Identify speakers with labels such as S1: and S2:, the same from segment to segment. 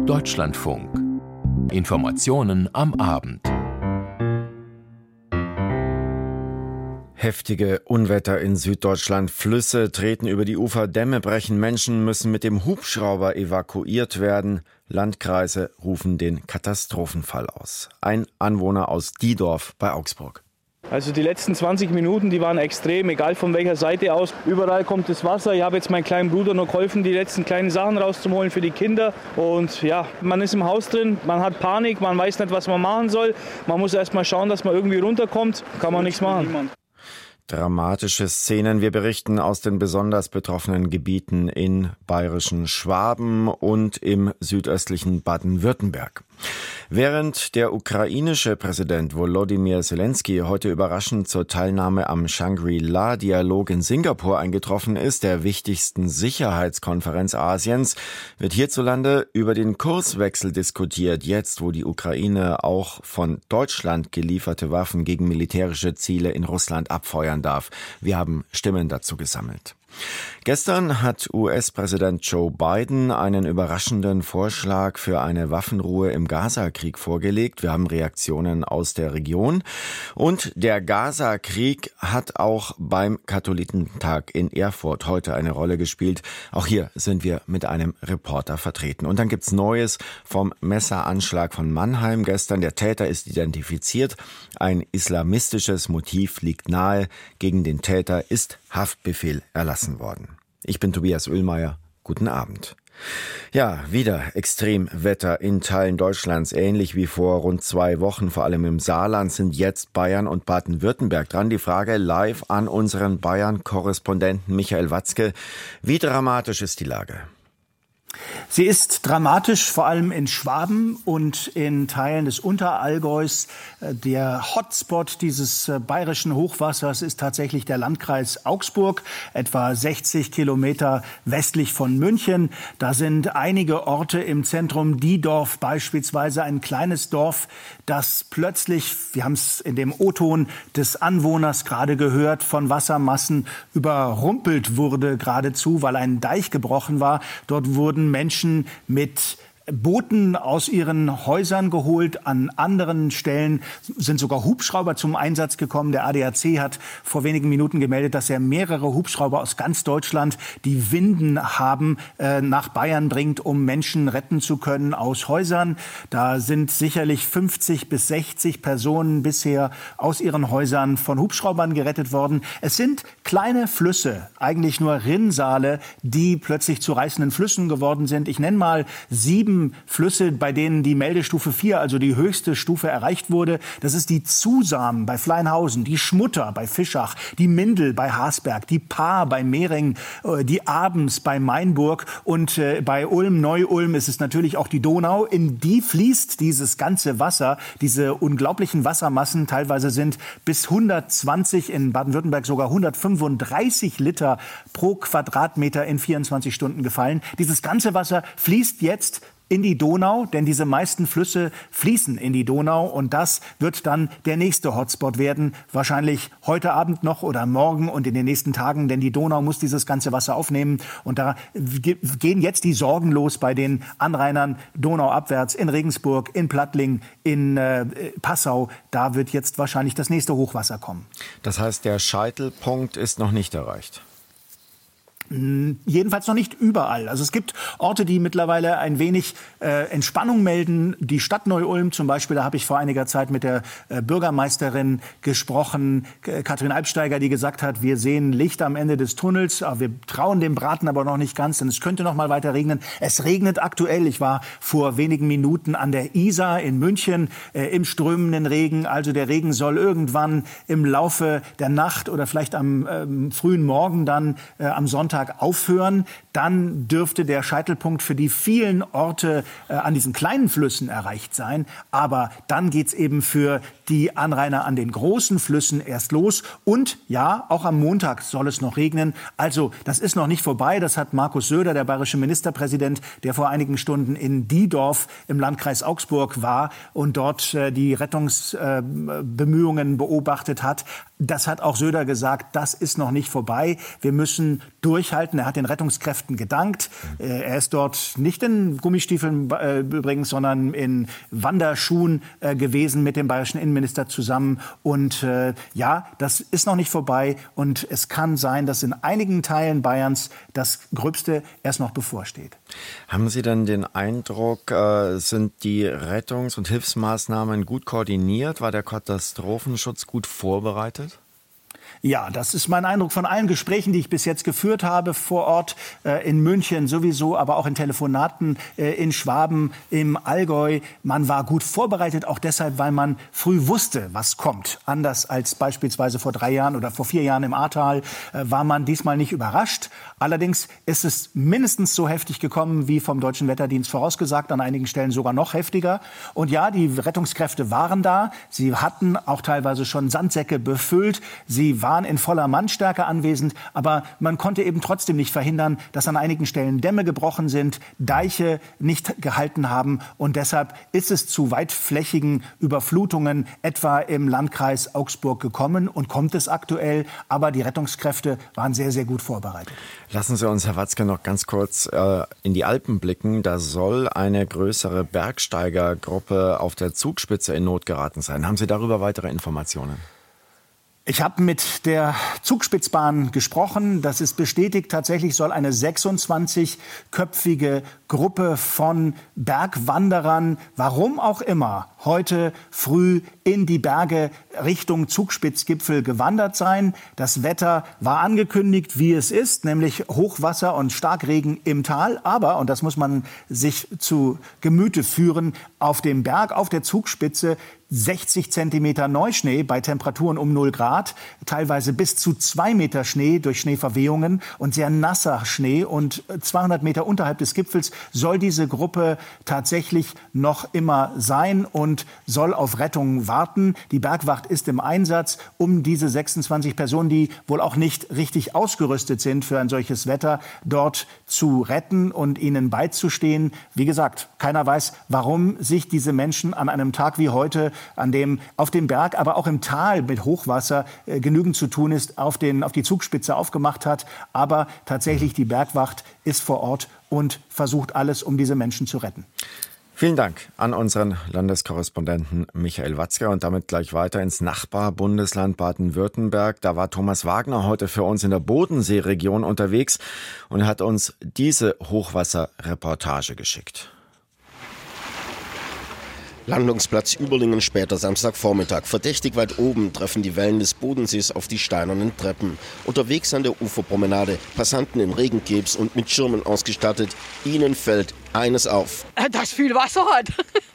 S1: Deutschlandfunk. Informationen am Abend.
S2: Heftige Unwetter in Süddeutschland. Flüsse treten über die Ufer, Dämme brechen, Menschen müssen mit dem Hubschrauber evakuiert werden. Landkreise rufen den Katastrophenfall aus. Ein Anwohner aus Diedorf bei Augsburg.
S3: Also die letzten 20 Minuten, die waren extrem, egal von welcher Seite aus. Überall kommt das Wasser. Ich habe jetzt meinem kleinen Bruder noch geholfen, die letzten kleinen Sachen rauszuholen für die Kinder. Und ja, man ist im Haus drin, man hat Panik, man weiß nicht, was man machen soll. Man muss erst mal schauen, dass man irgendwie runterkommt. Kann man nichts machen.
S2: Dramatische Szenen. Wir berichten aus den besonders betroffenen Gebieten in bayerischen Schwaben und im südöstlichen Baden-Württemberg. Während der ukrainische Präsident Volodymyr Zelensky heute überraschend zur Teilnahme am Shangri-La-Dialog in Singapur eingetroffen ist, der wichtigsten Sicherheitskonferenz Asiens, wird hierzulande über den Kurswechsel diskutiert, jetzt wo die Ukraine auch von Deutschland gelieferte Waffen gegen militärische Ziele in Russland abfeuern darf. Wir haben Stimmen dazu gesammelt. Gestern hat US-Präsident Joe Biden einen überraschenden Vorschlag für eine Waffenruhe im Gaza-Krieg vorgelegt. Wir haben Reaktionen aus der Region. Und der Gaza-Krieg hat auch beim Katholikentag in Erfurt heute eine Rolle gespielt. Auch hier sind wir mit einem Reporter vertreten. Und dann gibt's Neues vom Messeranschlag von Mannheim gestern. Der Täter ist identifiziert. Ein islamistisches Motiv liegt nahe. Gegen den Täter ist Haftbefehl erlassen worden. Ich bin Tobias Oehlmeier. Guten Abend. Ja, wieder Extremwetter in Teilen Deutschlands. Ähnlich wie vor rund 2 Wochen, vor allem im Saarland, sind jetzt Bayern und Baden-Württemberg dran. Die Frage live an unseren Bayern-Korrespondenten Michael Watzke. Wie dramatisch ist die Lage?
S4: Sie ist dramatisch, vor allem in Schwaben und in Teilen des Unterallgäus. Der Hotspot dieses bayerischen Hochwassers ist tatsächlich der Landkreis Augsburg, etwa 60 Kilometer westlich von München. Da sind einige Orte im Zentrum, Diedorf beispielsweise, ein kleines Dorf, das plötzlich, wir haben es in dem O-Ton des Anwohners gerade gehört, von Wassermassen überrumpelt wurde geradezu, weil ein Deich gebrochen war. Dort wurden Menschen mit Booten aus ihren Häusern geholt. An anderen Stellen sind sogar Hubschrauber zum Einsatz gekommen. Der ADAC hat vor wenigen Minuten gemeldet, dass er mehrere Hubschrauber aus ganz Deutschland, die Winden haben, nach Bayern bringt, um Menschen retten zu können aus Häusern. Da sind sicherlich 50 bis 60 Personen bisher aus ihren Häusern von Hubschraubern gerettet worden. Es sind kleine Flüsse, eigentlich nur Rinnsale, die plötzlich zu reißenden Flüssen geworden sind. Ich nenne mal 7 Flüsse, bei denen die Meldestufe 4, also die höchste Stufe, erreicht wurde. Das ist die Zusam bei Fleinhausen, die Schmutter bei Fischach, die Mindel bei Hasberg, die Paar bei Mehring, die Abens bei Mainburg und bei Ulm, Neu-Ulm ist es natürlich auch die Donau. In die fließt dieses ganze Wasser, diese unglaublichen Wassermassen, teilweise sind bis 120, in Baden-Württemberg sogar 135 Liter pro Quadratmeter in 24 Stunden gefallen. Dieses ganze Wasser fließt jetzt in die Donau, denn diese meisten Flüsse fließen in die Donau und das wird dann der nächste Hotspot werden, wahrscheinlich heute Abend noch oder morgen und in den nächsten Tagen, denn die Donau muss dieses ganze Wasser aufnehmen und da gehen jetzt die Sorgen los bei den Anrainern donauabwärts in Regensburg, in Plattling, in Passau. Da wird jetzt wahrscheinlich das nächste Hochwasser kommen.
S2: Das heißt, der Scheitelpunkt ist noch nicht erreicht?
S4: Jedenfalls noch nicht überall. Also es gibt Orte, die mittlerweile ein wenig Entspannung melden. Die Stadt Neu-Ulm zum Beispiel, da habe ich vor einiger Zeit mit der Bürgermeisterin gesprochen, Katrin Albsteiger, die gesagt hat, wir sehen Licht am Ende des Tunnels, wir trauen dem Braten aber noch nicht ganz, denn es könnte noch mal weiter regnen. Es regnet aktuell. Ich war vor wenigen Minuten an der Isar in München im strömenden Regen. Also der Regen soll irgendwann im Laufe der Nacht oder vielleicht am frühen Morgen dann am Sonntag aufhören, dann dürfte der Scheitelpunkt für die vielen Orte an diesen kleinen Flüssen erreicht sein. Aber dann geht's eben für die Anrainer an den großen Flüssen erst los. Und ja, auch am Montag soll es noch regnen. Also das ist noch nicht vorbei. Das hat Markus Söder, der bayerische Ministerpräsident, der vor einigen Stunden in Diedorf im Landkreis Augsburg war und dort die Rettungsbemühungen beobachtet hat, Das hat auch Söder gesagt, das ist noch nicht vorbei. Wir müssen durchhalten. Er hat den Rettungskräften gedankt. Er ist dort nicht in Gummistiefeln übrigens, sondern in Wanderschuhen gewesen mit dem bayerischen Innenminister zusammen. Und ja, das ist noch nicht vorbei. Und es kann sein, dass in einigen Teilen Bayerns das Gröbste erst noch bevorsteht.
S2: Haben Sie denn den Eindruck, sind die Rettungs- und Hilfsmaßnahmen gut koordiniert? War der Katastrophenschutz gut vorbereitet?
S4: Ja, das ist mein Eindruck von allen Gesprächen, die ich bis jetzt geführt habe, vor Ort in München sowieso, aber auch in Telefonaten in Schwaben, im Allgäu. Man war gut vorbereitet, auch deshalb, weil man früh wusste, was kommt. Anders als beispielsweise vor 3 Jahren oder vor 4 Jahren im Ahrtal war man diesmal nicht überrascht. Allerdings ist es mindestens so heftig gekommen, wie vom Deutschen Wetterdienst vorausgesagt, an einigen Stellen sogar noch heftiger. Und ja, die Rettungskräfte waren da. Sie hatten auch teilweise schon Sandsäcke befüllt. Sie waren in voller Mannstärke anwesend, aber man konnte eben trotzdem nicht verhindern, dass an einigen Stellen Dämme gebrochen sind, Deiche nicht gehalten haben und deshalb ist es zu weitflächigen Überflutungen etwa im Landkreis Augsburg gekommen und kommt es aktuell, aber die Rettungskräfte waren sehr, sehr gut vorbereitet.
S2: Lassen Sie uns, Herr Watzke, noch ganz kurz in die Alpen blicken. Da soll eine größere Bergsteigergruppe auf der Zugspitze in Not geraten sein. Haben Sie darüber weitere Informationen?
S4: Ich habe mit der Zugspitzbahn gesprochen. Das ist bestätigt. Tatsächlich soll eine 26-köpfige Gruppe von Bergwanderern, warum auch immer, heute früh in die Berge Richtung Zugspitzgipfel gewandert sein. Das Wetter war angekündigt, wie es ist, nämlich Hochwasser und Starkregen im Tal. Aber, und das muss man sich zu Gemüte führen, auf dem Berg, auf der Zugspitze 60 Zentimeter Neuschnee bei Temperaturen um 0 Grad, teilweise bis zu 2 Meter Schnee durch Schneeverwehungen und sehr nasser Schnee. Und 200 Meter unterhalb des Gipfels soll diese Gruppe tatsächlich noch immer sein und soll auf Rettung warten. Die Bergwacht ist im Einsatz, um diese 26 Personen, die wohl auch nicht richtig ausgerüstet sind für ein solches Wetter, dort zu retten und ihnen beizustehen. Wie gesagt, keiner weiß, warum sich diese Menschen an einem Tag wie heute, an dem auf dem Berg, aber auch im Tal mit Hochwasser genügend zu tun ist, auf die Zugspitze aufgemacht hat. Aber tatsächlich die Bergwacht ist vor Ort und versucht alles, um diese Menschen zu retten.
S2: Vielen Dank an unseren Landeskorrespondenten Michael Watzke und damit gleich weiter ins Nachbarbundesland Baden-Württemberg. Da war Thomas Wagner heute für uns in der Bodenseeregion unterwegs und hat uns diese Hochwasserreportage geschickt.
S5: Landungsplatz Überlingen, später Samstagvormittag. Verdächtig weit oben treffen die Wellen des Bodensees auf die steinernen Treppen. Unterwegs an der Uferpromenade, Passanten in Regencaps und mit Schirmen ausgestattet. Ihnen fällt eines auf.
S6: Dass viel Wasser hat.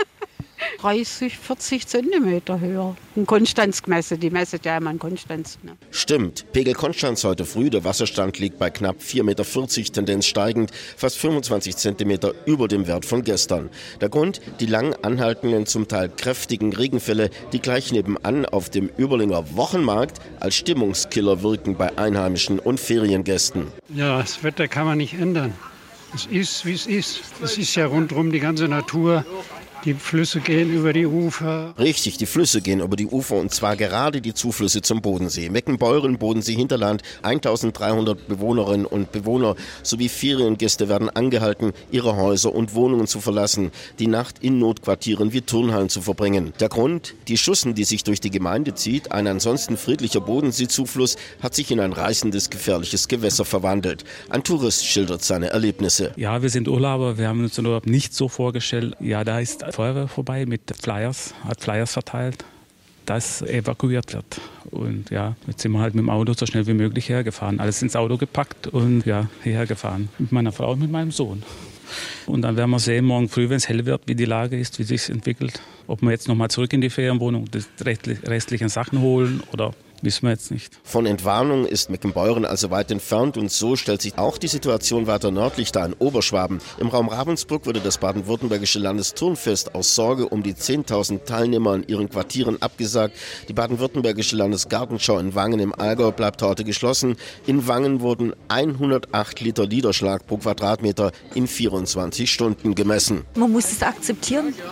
S6: 30, 40 Zentimeter höher. In Konstanz gemessen, die messen ja immer in Konstanz. Ne?
S5: Stimmt, Pegel Konstanz heute früh, der Wasserstand liegt bei knapp 4,40 Meter, Tendenz steigend, fast 25 Zentimeter über dem Wert von gestern. Der Grund, die lang anhaltenden, zum Teil kräftigen Regenfälle, die gleich nebenan auf dem Überlinger Wochenmarkt als Stimmungskiller wirken bei Einheimischen und Feriengästen.
S7: Ja, das Wetter kann man nicht ändern. Es ist, wie es ist. Es ist ja rundherum die ganze Natur. Die Flüsse gehen über die Ufer.
S5: Richtig, die Flüsse gehen über die Ufer und zwar gerade die Zuflüsse zum Bodensee. Meckenbeuren, Bodensee-Hinterland, 1300 Bewohnerinnen und Bewohner sowie Feriengäste werden angehalten, ihre Häuser und Wohnungen zu verlassen, die Nacht in Notquartieren wie Turnhallen zu verbringen. Der Grund, die Schussen, die sich durch die Gemeinde zieht, ein ansonsten friedlicher Bodenseezufluss, hat sich in ein reißendes, gefährliches Gewässer verwandelt. Ein Tourist schildert seine Erlebnisse.
S8: Ja, wir sind Urlauber, wir haben uns den Urlaub nicht so vorgestellt. Ja, da ist Feuerwehr vorbei mit Flyers, hat Flyers verteilt, dass evakuiert wird. Und ja, jetzt sind wir halt mit dem Auto so schnell wie möglich hergefahren. Alles ins Auto gepackt und ja, hierher gefahren. Mit meiner Frau und mit meinem Sohn. Und dann werden wir sehen, morgen früh, wenn es hell wird, wie die Lage ist, wie sich entwickelt. Ob wir jetzt nochmal zurück in die Ferienwohnung, die restlichen Sachen holen oder wissen wir jetzt nicht.
S5: Von Entwarnung ist Meckenbeuren also weit entfernt und so stellt sich auch die Situation weiter nördlich dar in Oberschwaben. Im Raum Ravensbrück wurde das baden-württembergische Landesturnfest aus Sorge um die 10.000 Teilnehmer in ihren Quartieren abgesagt. Die baden-württembergische Landesgartenschau in Wangen im Allgäu bleibt heute geschlossen. In Wangen wurden 108 Liter Niederschlag pro Quadratmeter in 24 Stunden gemessen.
S9: Man muss es akzeptieren.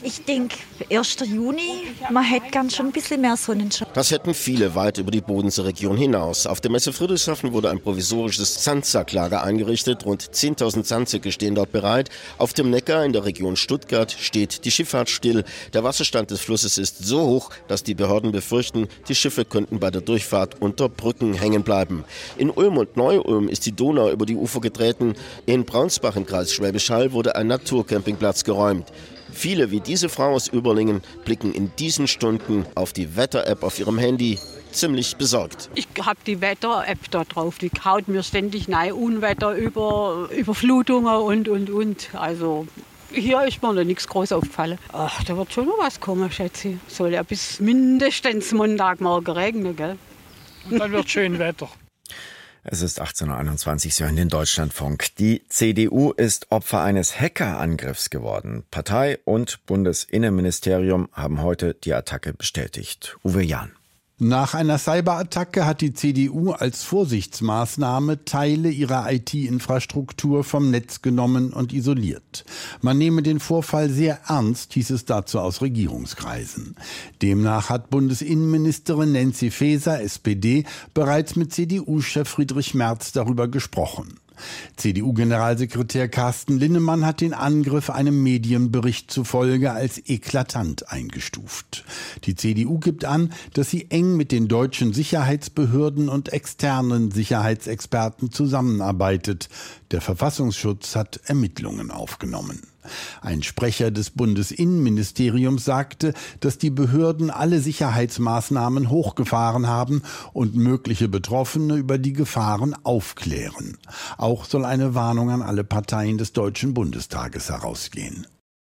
S9: Ich denke, 1. Juni, man hätte gern schon ein bisschen mehr Sonnenschein.
S5: Das hätten viele weit über die Bodenseeregion hinaus. Auf der Messe Friedrichshafen wurde ein provisorisches Sandsacklager eingerichtet. Rund 10.000 Sandsäcke stehen dort bereit. Auf dem Neckar in der Region Stuttgart steht die Schifffahrt still. Der Wasserstand des Flusses ist so hoch, dass die Behörden befürchten, die Schiffe könnten bei der Durchfahrt unter Brücken hängen bleiben. In Ulm und Neu-Ulm ist die Donau über die Ufer getreten. In Braunsbach im Kreis Schwäbisch Hall wurde ein Naturcampingplatz geräumt. Viele wie diese Frau aus Überlingen blicken in diesen Stunden auf die Wetter-App auf ihrem Handy ziemlich besorgt.
S6: Ich habe die Wetter-App da drauf, die haut mir ständig neue Unwetter über Überflutungen und. Also hier ist mir noch nichts groß aufgefallen. Ach, da wird schon noch was kommen, schätze ich. Soll ja bis mindestens Montagmorgen regnen, gell?
S7: Und dann wird schön Wetter.
S2: Es ist 18.21 Uhr, Sie hören den Deutschlandfunk. Die CDU ist Opfer eines Hackerangriffs geworden. Partei und Bundesinnenministerium haben heute die Attacke bestätigt. Uwe Jahn.
S10: Nach einer Cyberattacke hat die CDU als Vorsichtsmaßnahme Teile ihrer IT-Infrastruktur vom Netz genommen und isoliert. Man nehme den Vorfall sehr ernst, hieß es dazu aus Regierungskreisen. Demnach hat Bundesinnenministerin Nancy Faeser, SPD, bereits mit CDU-Chef Friedrich Merz darüber gesprochen. CDU-Generalsekretär Carsten Linnemann hat den Angriff einem Medienbericht zufolge als eklatant eingestuft. Die CDU gibt an, dass sie eng mit den deutschen Sicherheitsbehörden und externen Sicherheitsexperten zusammenarbeitet. Der Verfassungsschutz hat Ermittlungen aufgenommen. Ein Sprecher des Bundesinnenministeriums sagte, dass die Behörden alle Sicherheitsmaßnahmen hochgefahren haben und mögliche Betroffene über die Gefahren aufklären. Auch soll eine Warnung an alle Parteien des Deutschen Bundestages herausgehen.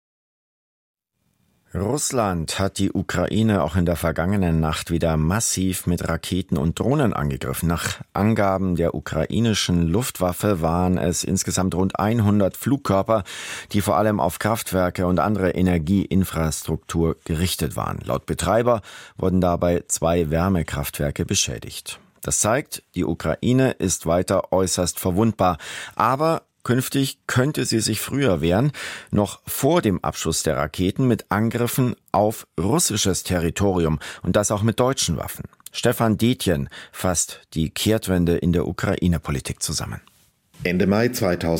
S2: Russland hat die Ukraine auch in der vergangenen Nacht wieder massiv mit Raketen und Drohnen angegriffen. Nach Angaben der ukrainischen Luftwaffe waren es insgesamt rund 100 Flugkörper, die vor allem auf Kraftwerke und andere Energieinfrastruktur gerichtet waren. Laut Betreiber wurden dabei 2 Wärmekraftwerke beschädigt. Das zeigt, die Ukraine ist weiter äußerst verwundbar. Aber künftig könnte sie sich früher wehren, noch vor dem Abschuss der Raketen mit Angriffen auf russisches Territorium und das auch mit deutschen Waffen. Stefan Detjen fasst die Kehrtwende in der Ukraine-Politik zusammen.
S11: Ende Mai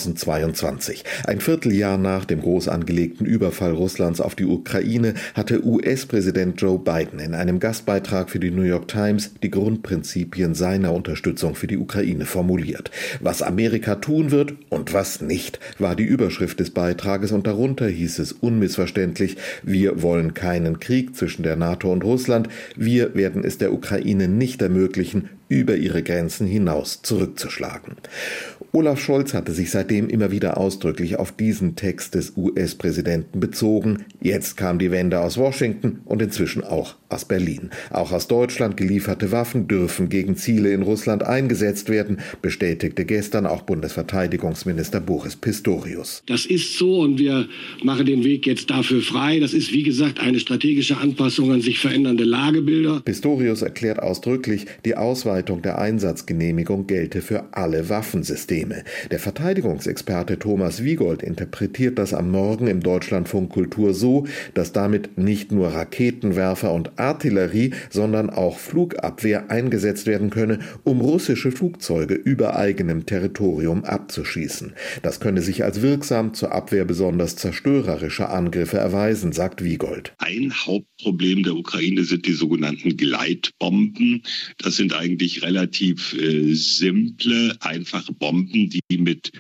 S11: 2022, ein Vierteljahr nach dem groß angelegten Überfall Russlands auf die Ukraine, hatte US-Präsident Joe Biden in einem Gastbeitrag für die New York Times die Grundprinzipien seiner Unterstützung für die Ukraine formuliert. Was Amerika tun wird und was nicht, war die Überschrift des Beitrages und darunter hieß es unmissverständlich: Wir wollen keinen Krieg zwischen der NATO und Russland, wir werden es der Ukraine nicht ermöglichen, über ihre Grenzen hinaus zurückzuschlagen. Olaf Scholz hatte sich seitdem immer wieder ausdrücklich auf diesen Text des US-Präsidenten bezogen. Jetzt kam die Wende aus Washington und inzwischen auch aus Berlin. Auch aus Deutschland gelieferte Waffen dürfen gegen Ziele in Russland eingesetzt werden, bestätigte gestern auch Bundesverteidigungsminister Boris Pistorius.
S12: Das ist so und wir machen den Weg jetzt dafür frei. Das ist, wie gesagt, eine strategische Anpassung an sich verändernde Lagebilder.
S11: Pistorius erklärt ausdrücklich, die Ausweitung der Einsatzgenehmigung gelte für alle Waffensysteme. Der Verteidigungsexperte Thomas Wiegold interpretiert das am Morgen im Deutschlandfunk Kultur so, dass damit nicht nur Raketenwerfer und Artillerie, sondern auch Flugabwehr eingesetzt werden könne, um russische Flugzeuge über eigenem Territorium abzuschießen. Das könne sich als wirksam zur Abwehr besonders zerstörerischer Angriffe erweisen, sagt Wiegold.
S13: Ein Hauptproblem der Ukraine sind die sogenannten Gleitbomben. Das sind eigentlich relativ simple, einfache Bomben, die mit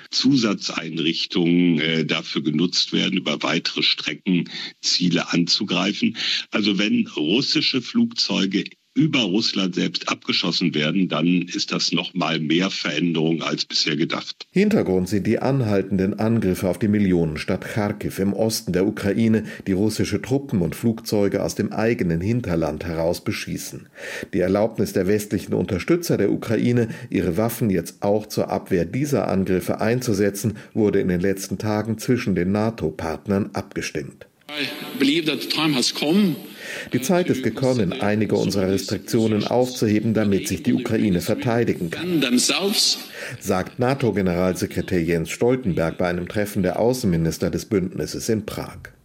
S13: Zusatzeinrichtungen dafür genutzt werden, über weitere Strecken Ziele anzugreifen. Also wenn russische Flugzeuge über Russland selbst abgeschossen werden, dann ist das noch mal mehr Veränderung als bisher gedacht.
S11: Hintergrund sind die anhaltenden Angriffe auf die Millionenstadt Charkiw im Osten der Ukraine, die russische Truppen und Flugzeuge aus dem eigenen Hinterland heraus beschießen. Die Erlaubnis der westlichen Unterstützer der Ukraine, ihre Waffen jetzt auch zur Abwehr dieser Angriffe einzusetzen, wurde in den letzten Tagen zwischen den NATO-Partnern abgestimmt. Die Zeit ist gekommen, einige unserer Restriktionen aufzuheben, damit sich die Ukraine verteidigen kann, sagt NATO-Generalsekretär Jens Stoltenberg bei einem Treffen der Außenminister des Bündnisses in Prag.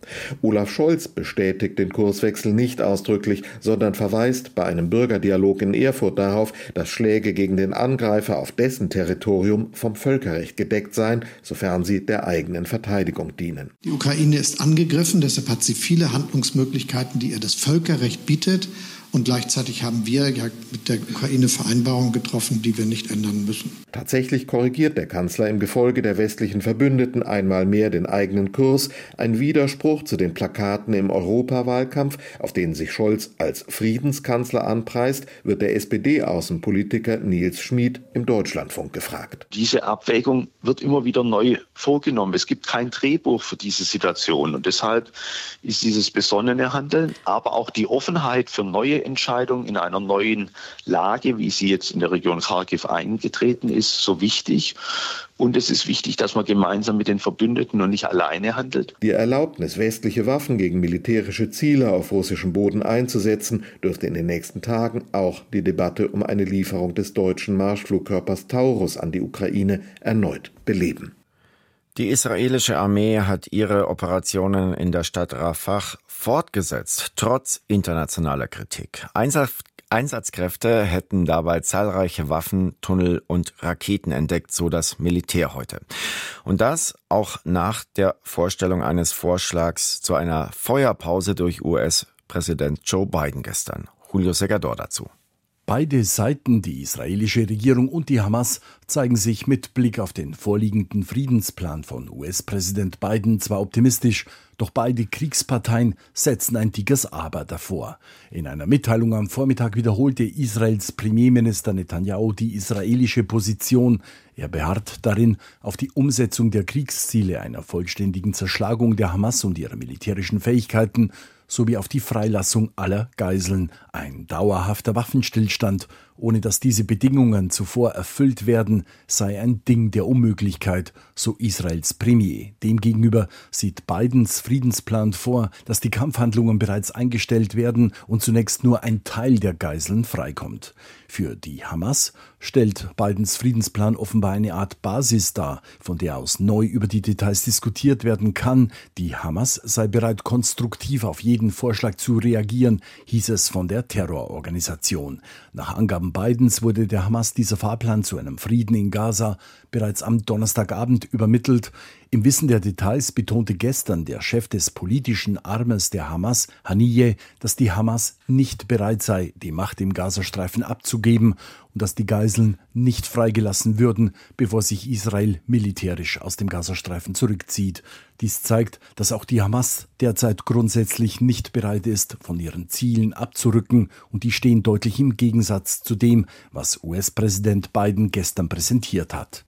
S11: Olaf Scholz bestätigt den Kurswechsel nicht ausdrücklich, sondern verweist bei einem Bürgerdialog in Erfurt darauf, dass Schläge gegen den Angreifer auf dessen Territorium vom Völkerrecht gedeckt seien, sofern sie der eigenen Verteidigung dienen.
S14: Die Ukraine ist angegriffen, deshalb hat sie viele Handlungsmöglichkeiten, die ihr das Völkerrecht bietet. Und gleichzeitig haben wir ja mit der Ukraine Vereinbarungen getroffen, die wir nicht ändern müssen.
S11: Tatsächlich korrigiert der Kanzler im Gefolge der westlichen Verbündeten einmal mehr den eigenen Kurs. Ein Widerspruch zu den Plakaten im Europawahlkampf, auf denen sich Scholz als Friedenskanzler anpreist, wird der SPD-Außenpolitiker Nils Schmid im Deutschlandfunk gefragt.
S15: Diese Abwägung wird immer wieder neu vorgenommen. Es gibt kein Drehbuch für diese Situation. Und deshalb ist dieses besonnene Handeln, aber auch die Offenheit für neue Entscheidung in einer neuen Lage, wie sie jetzt in der Region Kharkiv eingetreten ist, so wichtig. Und es ist wichtig, dass man gemeinsam mit den Verbündeten und nicht alleine handelt.
S11: Die Erlaubnis, westliche Waffen gegen militärische Ziele auf russischem Boden einzusetzen, dürfte in den nächsten Tagen auch die Debatte um eine Lieferung des deutschen Marschflugkörpers Taurus an die Ukraine erneut beleben.
S2: Die israelische Armee hat ihre Operationen in der Stadt Rafah fortgesetzt, trotz internationaler Kritik. Einsatzkräfte hätten dabei zahlreiche Waffen, Tunnel und Raketen entdeckt, so das Militär heute. Und das auch nach der Vorstellung eines Vorschlags zu einer Feuerpause durch US-Präsident Joe Biden gestern. Julio Segador dazu.
S16: Beide Seiten, die israelische Regierung und die Hamas, zeigen sich mit Blick auf den vorliegenden Friedensplan von US-Präsident Biden zwar optimistisch, doch beide Kriegsparteien setzen ein dickes Aber davor. In einer Mitteilung am Vormittag wiederholte Israels Premierminister Netanyahu die israelische Position. Er beharrt darin auf die Umsetzung der Kriegsziele einer vollständigen Zerschlagung der Hamas und ihrer militärischen Fähigkeiten sowie auf die Freilassung aller Geiseln. Ein dauerhafter Waffenstillstand, ohne dass diese Bedingungen zuvor erfüllt werden, sei ein Ding der Unmöglichkeit, so Israels Premier. Demgegenüber sieht Bidens Friedensplan vor, dass die Kampfhandlungen bereits eingestellt werden und zunächst nur ein Teil der Geiseln freikommt. Für die Hamas stellt Bidens Friedensplan offenbar eine Art Basis dar, von der aus neu über die Details diskutiert werden kann. Die Hamas sei bereit, konstruktiv auf jeden Vorschlag zu reagieren, hieß es von der Terrororganisation. Nach Angaben Bidens wurde der Hamas dieser Fahrplan zu einem Frieden in Gaza bereits am Donnerstagabend übermittelt. Im Wissen der Details betonte gestern der Chef des politischen Armes der Hamas, Haniyeh, dass die Hamas nicht bereit sei, die Macht im Gazastreifen abzugeben und dass die Geiseln nicht freigelassen würden, bevor sich Israel militärisch aus dem Gazastreifen zurückzieht. Dies zeigt, dass auch die Hamas derzeit grundsätzlich nicht bereit ist, von ihren Zielen abzurücken, und die stehen deutlich im Gegensatz zu dem, was US-Präsident Biden gestern präsentiert hat.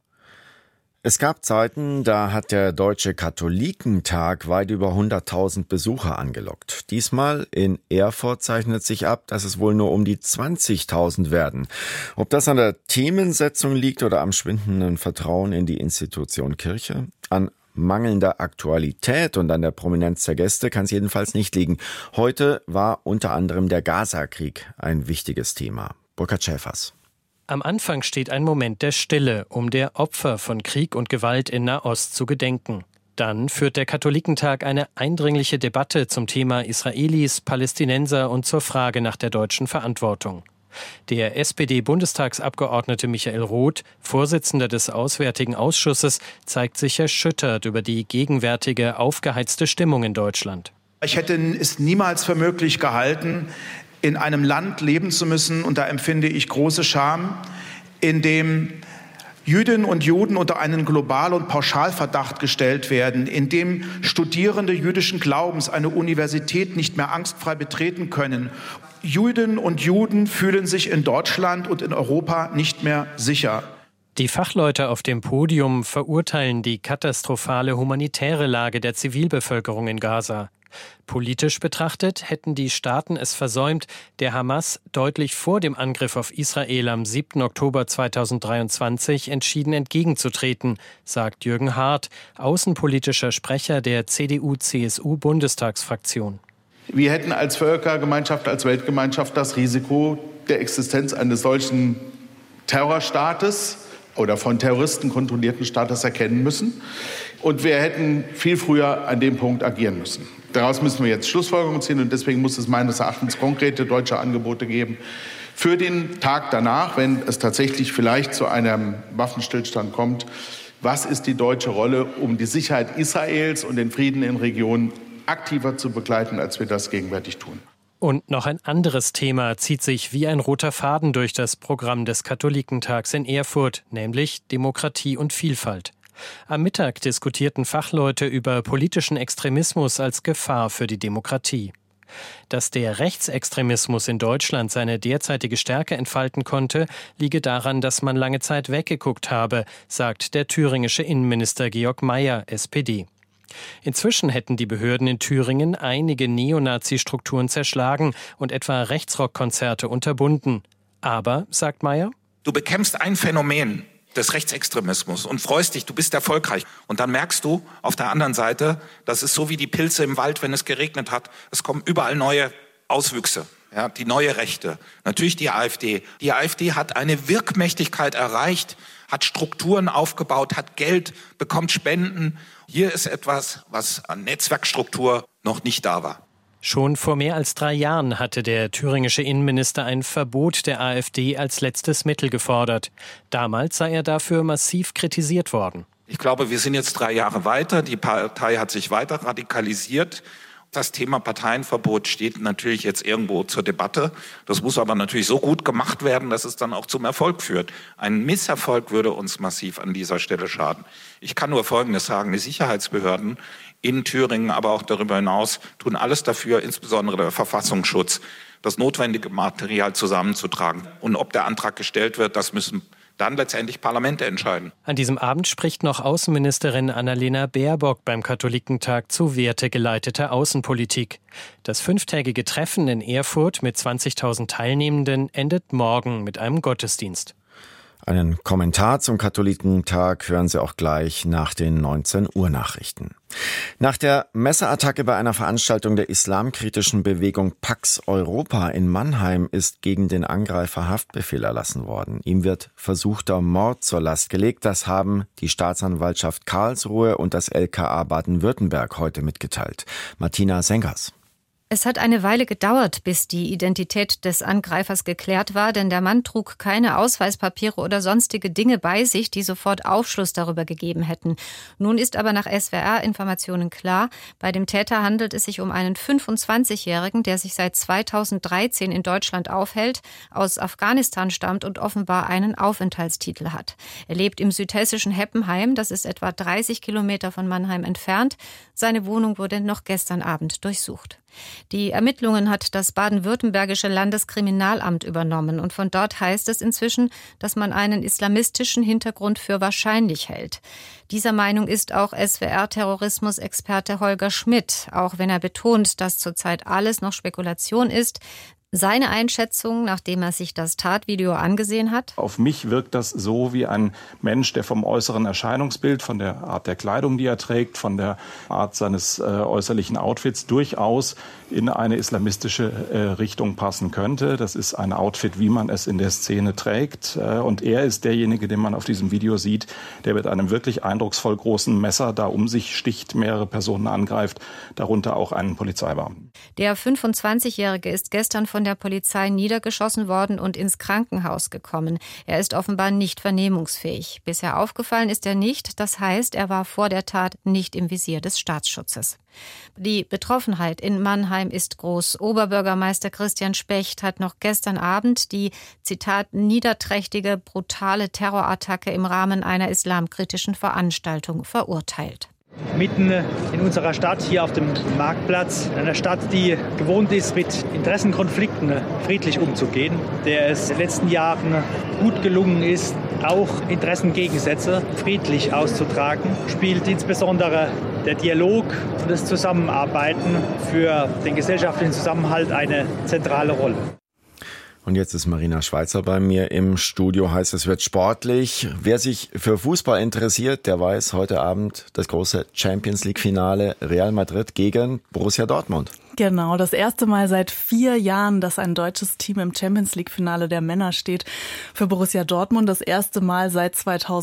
S2: Es gab Zeiten, da hat der Deutsche Katholikentag weit über 100.000 Besucher angelockt. Diesmal in Erfurt zeichnet sich ab, dass es wohl nur um die 20.000 werden. Ob das an der Themensetzung liegt oder am schwindenden Vertrauen in die Institution Kirche, an mangelnder Aktualität und an der Prominenz der Gäste kann es jedenfalls nicht liegen. Heute war unter anderem der Gaza-Krieg ein wichtiges Thema. Burkhard Schäfers.
S17: Am Anfang steht ein Moment der Stille, um der Opfer von Krieg und Gewalt in Nahost zu gedenken. Dann führt der Katholikentag eine eindringliche Debatte zum Thema Israelis, Palästinenser und zur Frage nach der deutschen Verantwortung. Der SPD-Bundestagsabgeordnete Michael Roth, Vorsitzender des Auswärtigen Ausschusses, zeigt sich erschüttert über die gegenwärtige aufgeheizte Stimmung in Deutschland.
S18: Ich hätte es niemals für möglich gehalten, in einem Land leben zu müssen, und da empfinde ich große Scham, in dem Jüdinnen und Juden unter einen Global- und Pauschalverdacht gestellt werden, in dem Studierende jüdischen Glaubens eine Universität nicht mehr angstfrei betreten können. Jüdinnen und Juden fühlen sich in Deutschland und in Europa nicht mehr sicher.
S17: Die Fachleute auf dem Podium verurteilen die katastrophale humanitäre Lage der Zivilbevölkerung in Gaza. Politisch betrachtet hätten die Staaten es versäumt, der Hamas deutlich vor dem Angriff auf Israel am 7. Oktober 2023 entschieden entgegenzutreten, sagt Jürgen Hart, außenpolitischer Sprecher der CDU-CSU-Bundestagsfraktion.
S19: Wir hätten als Völkergemeinschaft, als Weltgemeinschaft das Risiko der Existenz eines solchen Terrorstaates oder von Terroristen kontrollierten Staates erkennen müssen. Und wir hätten viel früher an dem Punkt agieren müssen. Daraus müssen wir jetzt Schlussfolgerungen ziehen und deswegen muss es meines Erachtens konkrete deutsche Angebote geben für den Tag danach, wenn es tatsächlich vielleicht zu einem Waffenstillstand kommt. Was ist die deutsche Rolle, um die Sicherheit Israels und den Frieden in Regionen aktiver zu begleiten, als wir das gegenwärtig tun?
S17: Und noch ein anderes Thema zieht sich wie ein roter Faden durch das Programm des Katholikentags in Erfurt, nämlich Demokratie und Vielfalt. Am Mittag diskutierten Fachleute über politischen Extremismus als Gefahr für die Demokratie. Dass der Rechtsextremismus in Deutschland seine derzeitige Stärke entfalten konnte, liege daran, dass man lange Zeit weggeguckt habe, sagt der thüringische Innenminister Georg Mayer, SPD. Inzwischen hätten die Behörden in Thüringen einige Neonazi-Strukturen zerschlagen und etwa Rechtsrockkonzerte unterbunden. Aber, sagt Mayer,
S20: du bekämpfst ein Phänomen des Rechtsextremismus und freust dich, du bist erfolgreich. Und dann merkst du auf der anderen Seite, das ist so wie die Pilze im Wald, wenn es geregnet hat. Es kommen überall neue Auswüchse, ja, die neue Rechte. Natürlich die AfD. Die AfD hat eine Wirkmächtigkeit erreicht, hat Strukturen aufgebaut, hat Geld, bekommt Spenden. Hier ist etwas, was an Netzwerkstruktur noch nicht da war.
S17: Schon vor mehr als 3 Jahren hatte der thüringische Innenminister ein Verbot der AfD als letztes Mittel gefordert. Damals sei er dafür massiv kritisiert worden.
S20: Ich glaube, wir sind jetzt 3 Jahre weiter. Die Partei hat sich weiter radikalisiert. Das Thema Parteienverbot steht natürlich jetzt irgendwo zur Debatte. Das muss aber natürlich so gut gemacht werden, dass es dann auch zum Erfolg führt. Ein Misserfolg würde uns massiv an dieser Stelle schaden. Ich kann nur Folgendes sagen. Die Sicherheitsbehörden in Thüringen, aber auch darüber hinaus, tun alles dafür, insbesondere der Verfassungsschutz, das notwendige Material zusammenzutragen. Und ob der Antrag gestellt wird, das müssen dann letztendlich Parlamente entscheiden.
S17: An diesem Abend spricht noch Außenministerin Annalena Baerbock beim Katholikentag zu wertegeleiteter Außenpolitik. Das 5-tägige Treffen in Erfurt mit 20.000 Teilnehmenden endet morgen mit einem Gottesdienst.
S2: Einen Kommentar zum Katholikentag hören Sie auch gleich nach den 19 Uhr Nachrichten. Nach der Messerattacke bei einer Veranstaltung der islamkritischen Bewegung Pax Europa in Mannheim ist gegen den Angreifer Haftbefehl erlassen worden. Ihm wird versuchter Mord zur Last gelegt. Das haben die Staatsanwaltschaft Karlsruhe und das LKA Baden-Württemberg heute mitgeteilt. Martina Sengers.
S21: Es hat eine Weile gedauert, bis die Identität des Angreifers geklärt war, denn der Mann trug keine Ausweispapiere oder sonstige Dinge bei sich, die sofort Aufschluss darüber gegeben hätten. Nun ist aber nach SWR-Informationen klar, bei dem Täter handelt es sich um einen 25-Jährigen, der sich seit 2013 in Deutschland aufhält, aus Afghanistan stammt und offenbar einen Aufenthaltstitel hat. Er lebt im südhessischen Heppenheim, das ist etwa 30 Kilometer von Mannheim entfernt. Seine Wohnung wurde noch gestern Abend durchsucht. Die Ermittlungen hat das baden-württembergische Landeskriminalamt übernommen und von dort heißt es inzwischen, dass man einen islamistischen Hintergrund für wahrscheinlich hält. Dieser Meinung ist auch SWR-Terrorismusexperte Holger Schmidt, auch wenn er betont, dass zurzeit alles noch Spekulation ist. Seine Einschätzung, nachdem er sich das Tatvideo angesehen hat?
S22: Auf mich wirkt das so wie ein Mensch, der vom äußeren Erscheinungsbild, von der Art der Kleidung, die er trägt, von der Art seines äußerlichen Outfits durchaus in eine islamistische Richtung passen könnte. Das ist ein Outfit, wie man es in der Szene trägt. Und er ist derjenige, den man auf diesem Video sieht, der mit einem wirklich eindrucksvoll großen Messer da um sich sticht, mehrere Personen angreift, darunter auch einen Polizeibeamten.
S21: Der 25-Jährige ist gestern von der Polizei niedergeschossen worden und ins Krankenhaus gekommen. Er ist offenbar nicht vernehmungsfähig. Bisher aufgefallen ist er nicht. Das heißt, er war vor der Tat nicht im Visier des Staatsschutzes. Die Betroffenheit in Mannheim ist groß. Oberbürgermeister Christian Specht hat noch gestern Abend die, Zitat, niederträchtige, brutale Terrorattacke im Rahmen einer islamkritischen Veranstaltung verurteilt.
S23: Mitten in unserer Stadt, hier auf dem Marktplatz, einer Stadt, die gewohnt ist, mit Interessenkonflikten friedlich umzugehen, der es in den letzten Jahren gut gelungen ist, auch Interessengegensätze friedlich auszutragen, spielt insbesondere der Dialog und das Zusammenarbeiten für den gesellschaftlichen Zusammenhalt eine zentrale Rolle.
S2: Und jetzt ist Marina Schweizer bei mir im Studio, heißt es wird sportlich. Wer sich für Fußball interessiert, der weiß heute Abend das große Champions-League-Finale Real Madrid gegen Borussia Dortmund.
S1: Genau, das erste Mal seit 4 Jahren, dass ein deutsches Team im Champions-League-Finale der Männer steht. Für Borussia Dortmund das erste Mal seit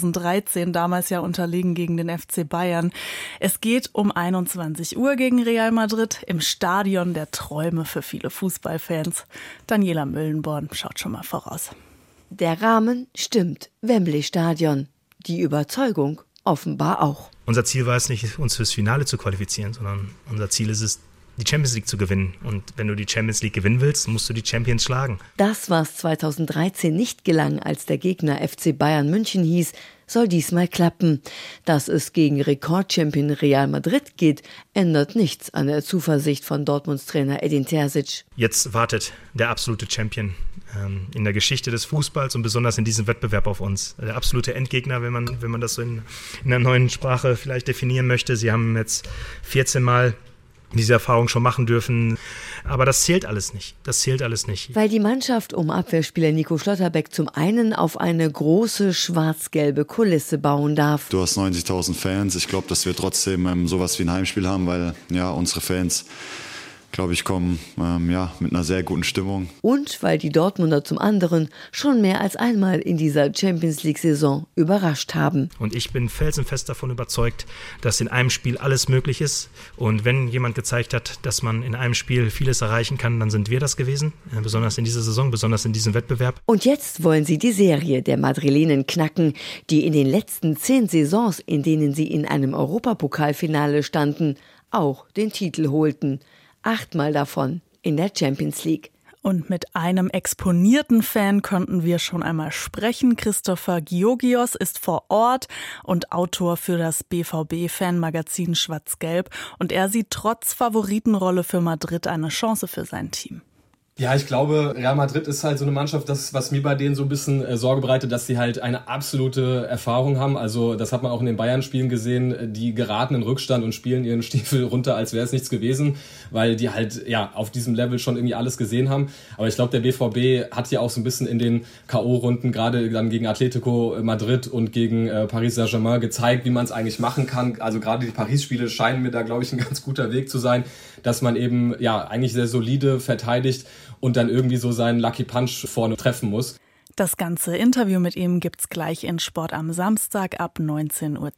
S1: 2013, damals ja unterlegen gegen den FC Bayern. Es geht um 21 Uhr gegen Real Madrid im Stadion der Träume für viele Fußballfans. Daniela Müllenborn schaut schon mal voraus.
S3: Der Rahmen stimmt, Wembley-Stadion. Die Überzeugung offenbar auch.
S4: Unser Ziel war es nicht, uns fürs Finale zu qualifizieren, sondern unser Ziel ist es, die Champions League zu gewinnen. Und wenn du die Champions League gewinnen willst, musst du die Champions schlagen.
S3: Das, was 2013 nicht gelang, als der Gegner FC Bayern München hieß, soll diesmal klappen. Dass es gegen Rekordchampion Real Madrid geht, ändert nichts an der Zuversicht von Dortmunds Trainer Edin Terzic.
S4: Jetzt wartet der absolute Champion in der Geschichte des Fußballs und besonders in diesem Wettbewerb auf uns. Der absolute Endgegner, wenn man das so in einer neuen Sprache vielleicht definieren möchte. Sie haben jetzt 14 Mal diese Erfahrung schon machen dürfen. Aber das zählt alles nicht.
S3: Weil die Mannschaft um Abwehrspieler Nico Schlotterbeck zum einen auf eine große schwarz-gelbe Kulisse bauen darf.
S24: Du hast 90.000 Fans. Ich glaube, dass wir trotzdem sowas wie ein Heimspiel haben, weil unsere Fans, glaube ich, kommen mit einer sehr guten Stimmung.
S3: Und weil die Dortmunder zum anderen schon mehr als einmal in dieser Champions-League-Saison überrascht haben.
S4: Und ich bin felsenfest davon überzeugt, dass in einem Spiel alles möglich ist. Und wenn jemand gezeigt hat, dass man in einem Spiel vieles erreichen kann, dann sind wir das gewesen. Besonders in dieser Saison, besonders in diesem Wettbewerb.
S3: Und jetzt wollen sie die Serie der Madrilenen knacken, die in den letzten 10 Saisons, in denen sie in einem Europapokalfinale standen, auch den Titel holten. 8-mal davon in der Champions League.
S1: Und mit einem exponierten Fan konnten wir schon einmal sprechen. Christopher Georgios ist vor Ort und Autor für das BVB-Fanmagazin Schwarz-Gelb. Und er sieht trotz Favoritenrolle für Madrid eine Chance für sein Team.
S25: Ja, ich glaube, Real Madrid ist halt so eine Mannschaft, was mir bei denen so ein bisschen Sorge bereitet, dass sie halt eine absolute Erfahrung haben. Also das hat man auch in den Bayern-Spielen gesehen, die geraten in Rückstand und spielen ihren Stiefel runter, als wäre es nichts gewesen, weil die halt auf diesem Level schon irgendwie alles gesehen haben. Aber ich glaube, der BVB hat ja auch so ein bisschen in den K.O.-Runden, gerade dann gegen Atletico Madrid und gegen Paris Saint-Germain gezeigt, wie man es eigentlich machen kann. Also gerade die Paris-Spiele scheinen mir da, glaube ich, ein ganz guter Weg zu sein, dass man eben eigentlich sehr solide verteidigt und dann irgendwie so seinen Lucky Punch vorne treffen muss.
S1: Das ganze Interview mit ihm gibt's gleich in Sport am Samstag ab 19:10 Uhr.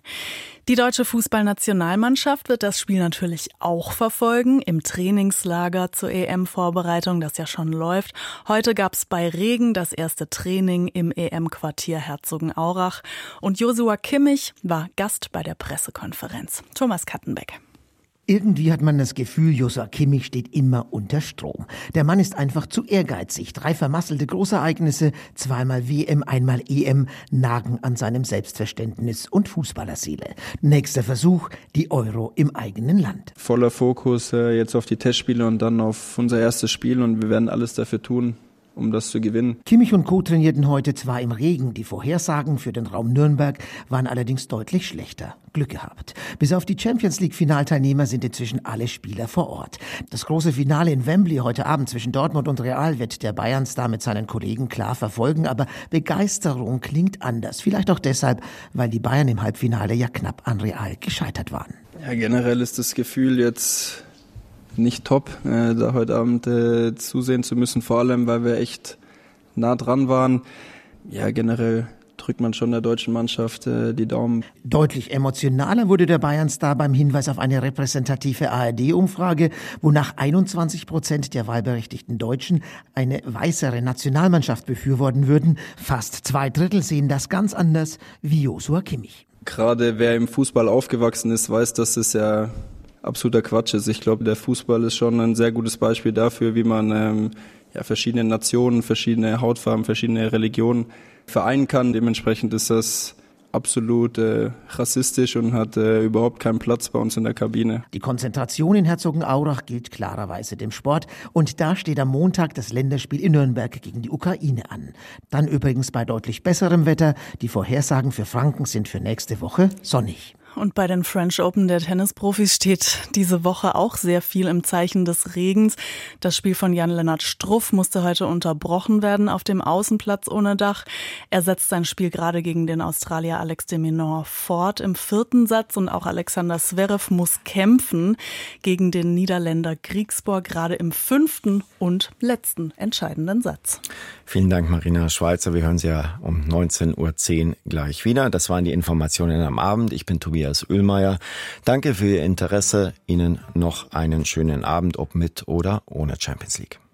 S1: Die deutsche Fußballnationalmannschaft wird das Spiel natürlich auch verfolgen im Trainingslager zur EM-Vorbereitung, das ja schon läuft. Heute gab's bei Regen das erste Training im EM-Quartier Herzogenaurach und Joshua Kimmich war Gast bei der Pressekonferenz. Thomas Kattenbeck.
S26: Irgendwie hat man das Gefühl, Joshua Kimmich steht immer unter Strom. Der Mann ist einfach zu ehrgeizig. 3 vermasselte Großereignisse, 2-mal WM, 1-mal EM, nagen an seinem Selbstverständnis und Fußballerseele. Nächster Versuch, die Euro im eigenen Land.
S27: Voller Fokus jetzt auf die Testspiele und dann auf unser erstes Spiel und wir werden alles dafür tun, um das zu gewinnen.
S26: Kimmich und Co. trainierten heute zwar im Regen, die Vorhersagen für den Raum Nürnberg waren allerdings deutlich schlechter. Glück gehabt. Bis auf die Champions-League-Finalteilnehmer sind inzwischen alle Spieler vor Ort. Das große Finale in Wembley heute Abend zwischen Dortmund und Real wird der Bayern-Star mit seinen Kollegen klar verfolgen, aber Begeisterung klingt anders. Vielleicht auch deshalb, weil die Bayern im Halbfinale ja knapp an Real gescheitert waren.
S27: Ja, generell ist das Gefühl jetzt nicht top, da heute Abend zusehen zu müssen, vor allem, weil wir echt nah dran waren. Ja, generell drückt man schon der deutschen Mannschaft die Daumen.
S26: Deutlich emotionaler wurde der Bayern-Star beim Hinweis auf eine repräsentative ARD-Umfrage, wonach 21% der wahlberechtigten Deutschen eine weißere Nationalmannschaft befürworten würden. Fast 2/3 sehen das ganz anders wie Joshua Kimmich.
S27: Gerade wer im Fußball aufgewachsen ist, weiß, dass es ja absoluter Quatsch ist. Ich glaube, der Fußball ist schon ein sehr gutes Beispiel dafür, wie man verschiedene Nationen, verschiedene Hautfarben, verschiedene Religionen vereinen kann. Dementsprechend ist das absolut rassistisch und hat überhaupt keinen Platz bei uns in der Kabine.
S26: Die Konzentration in Herzogenaurach gilt klarerweise dem Sport. Und da steht am Montag das Länderspiel in Nürnberg gegen die Ukraine an. Dann übrigens bei deutlich besserem Wetter. Die Vorhersagen für Franken sind für nächste Woche sonnig.
S1: Und bei den French Open der Tennisprofis steht diese Woche auch sehr viel im Zeichen des Regens. Das Spiel von Jan-Lennart Struff musste heute unterbrochen werden auf dem Außenplatz ohne Dach. Er setzt sein Spiel gerade gegen den Australier Alex de Minaur fort im 4. Satz und auch Alexander Zverev muss kämpfen gegen den Niederländer Griekspoor gerade im 5. und letzten entscheidenden Satz.
S2: Vielen Dank, Marina Schweizer. Wir hören Sie ja um 19.10 Uhr gleich wieder. Das waren die Informationen am Abend. Ich bin Tobias Oehlmeier. Danke für Ihr Interesse. Ihnen noch einen schönen Abend, ob mit oder ohne Champions League.